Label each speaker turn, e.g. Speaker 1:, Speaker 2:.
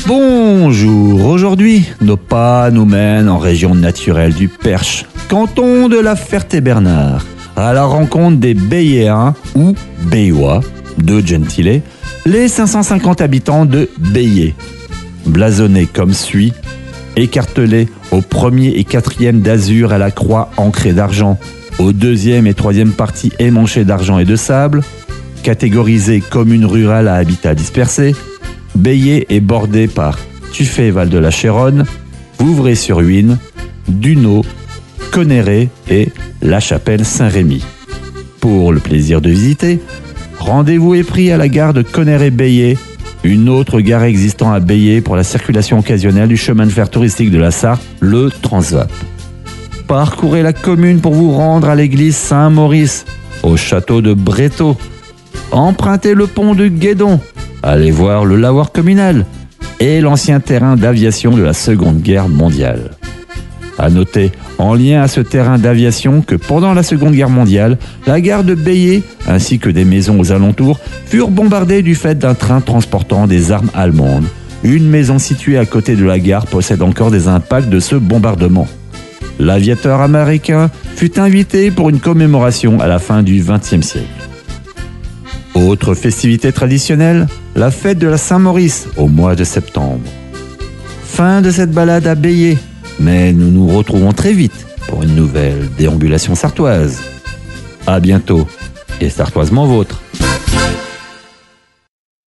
Speaker 1: Bonjour, aujourd'hui, nos pas nous mènent en région naturelle du Perche, canton de la Ferté-Bernard, à la rencontre des Bayéens ou Bayois, de Gentilé, les 550 habitants de Bayé. Blasonnés comme suit, écartelés au premier et quatrième d'azur à la croix ancrée d'argent, au deuxième et troisième partie émanchée d'argent et de sable, catégorisés commune rurale à habitat dispersé, Bayé est bordé par Tuffet, Val de la Chéronne, Vouvray-sur-Huine, Dunaud, Conneret et La Chapelle-Saint-Rémy. Pour le plaisir de visiter, rendez-vous est pris à la gare de Conneret-Bayé, une autre gare existant à Bayé pour la circulation occasionnelle du chemin de fer touristique de la Sarthe, le Transvap. Parcourez la commune pour vous rendre à l'église Saint-Maurice, au château de Bréteaux. Empruntez le pont de Guédon, allez voir le lavoir communal et l'ancien terrain d'aviation de la Seconde Guerre mondiale. À noter, en lien à ce terrain d'aviation, que pendant la Seconde Guerre mondiale, la gare de Bayé, ainsi que des maisons aux alentours, furent bombardées du fait d'un train transportant des armes allemandes. Une maison située à côté de la gare possède encore des impacts de ce bombardement. L'aviateur américain fut invité pour une commémoration à la fin du XXe siècle. Autre festivité traditionnelle, la fête de la Saint-Maurice au mois de septembre. Fin de cette balade à Bayé, mais nous nous retrouvons très vite pour une nouvelle déambulation sartoise. À bientôt et sartoisement vôtre.